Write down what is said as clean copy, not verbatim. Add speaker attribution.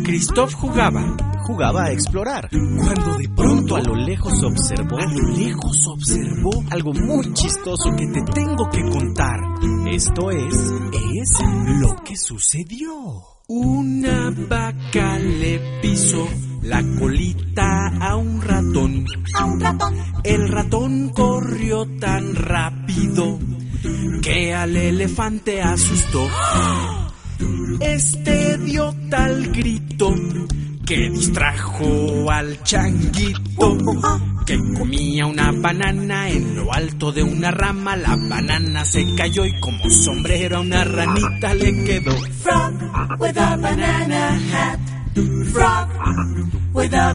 Speaker 1: Christoph jugaba a explorar, cuando de pronto a lo lejos observó algo muy chistoso que te tengo que contar. Esto es lo que sucedió. Una vaca le pisó la colita a un ratón. El ratón corrió tan rápido que al elefante asustó. Este dio tal grito que distrajo al changuito, que comía una banana en lo alto de una rama. La banana se cayó y como sombrero a una ranita le quedó.
Speaker 2: Frog with a banana hat. Frog with a